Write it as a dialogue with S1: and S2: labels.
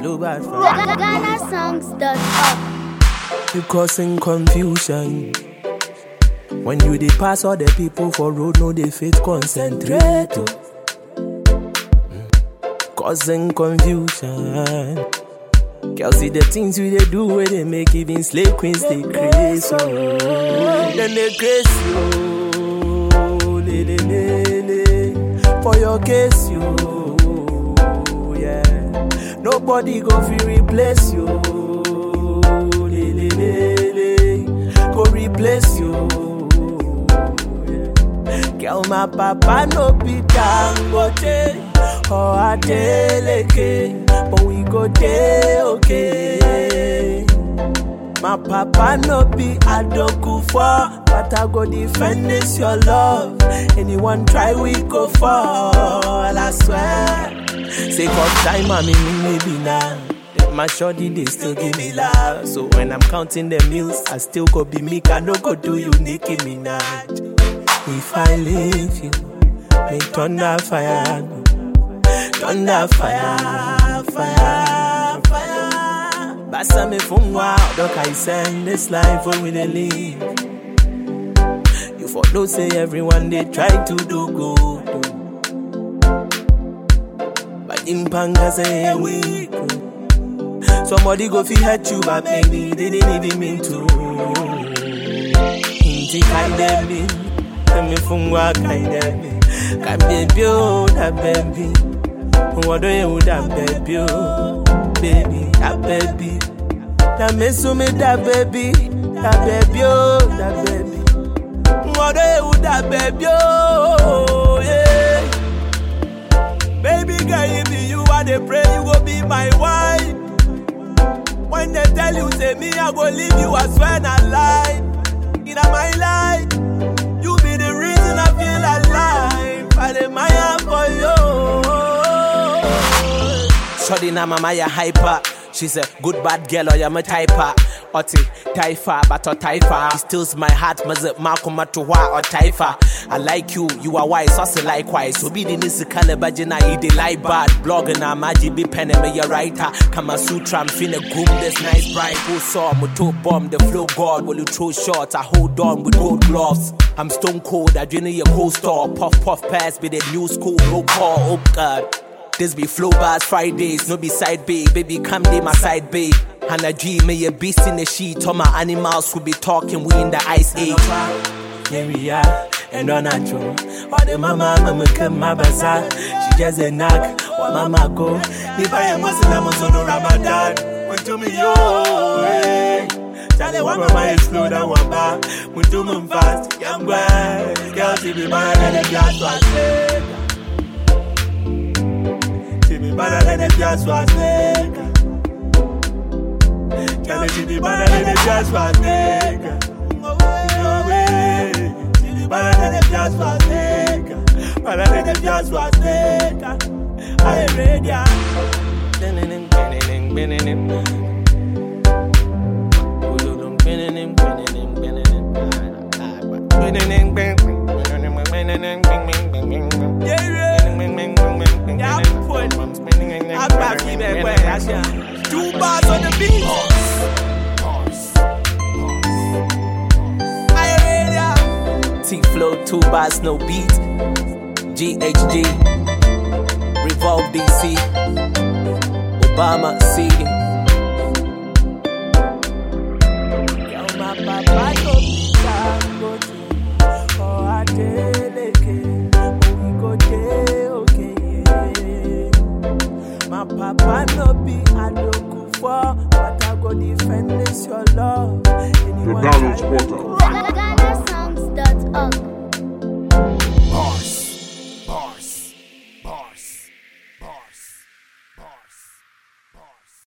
S1: look bad for
S2: GhanaSongs.org.
S1: you causing confusion. When you dey pass all the people for road, no they fit concentrate. Causing confusion. Girl, see the things we they do where they make even slave queens they crazy. Then they crazy, for your case, yeah. Nobody go fi replace you, go replace you. Girl, my papa no be Dangote or Adeleke, but we go day okay. My papa no be Adokufo, but I go defend this your love. Anyone try we go fall, I swear. Sake of time, I mean maybe now. My shorty they still give me love. So when I'm counting the meals, I still go be me. I no go do you Nicki Minaj. If I leave you, make thunder fire, thunder fire, fire, fire. Basa me fungwa, dog I send this life when we dey live. You for no say everyone they try to do good, but in panga say we good. Somebody go fi hurt you, but maybe they didn't even mean to. Inti kind me. Me fungwa kaide me, ka baby oh that baby, what do you that baby oh, baby that baby, that me so me that baby oh that baby, what do you that baby oh yeah, baby girl if you are the pray you go be my wife. When they tell you say me I go leave you, I swear not lie, in my life. You be the reason I feel alive. I admire for you. Shorty na mama ya hyper. She's a good bad girl or ya my typer. Oti taifa but or taifa. It steals my heart. Maze Malcolm Matuwa or taifa. I like you, you are wise, also likewise. So be the nisi kalabajina I de lie bad. Blogger na maji be pen me your writer. Kama sutra I'm finna groom this nice bride. Who saw motor bomb the flow god. Will you throw shots? I hold on with gold gloves. I'm stone cold, I drink your cold store. Puff puff pass be the new school, no call, oh god. This be flow bars Fridays, no be side bay. Baby come day my side bay. And a G me a beast in the sheet. All my animals will be talking, we in the ice age. Here we are, and on a joke. All the mama come my bazaar. She just a knock, what mama go. If I am Muslim, I'm on Ramadan. When to me yo, hey. Tell the one mama is slow down one bar. When to me fast, young boy. Girl, she be mad and the gas was big. She be mad and the gas was big. Girl, she be mad and the gas was big. She be mad and the gas was big. Mad and the gas was big. I read ya. Two bars on the beat. T-Flow, 2 bars, no beat. GHG, Revolve DC, Obama CD. Yo, my papa no be Dangote or Adeleke, we go day okay. My papa no be Adokufo, but I go defend this your love.
S3: The Download Portal.